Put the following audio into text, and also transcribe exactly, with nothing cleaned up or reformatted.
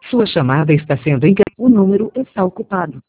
Sua chamada está sendo encaminhada. O número está ocupado.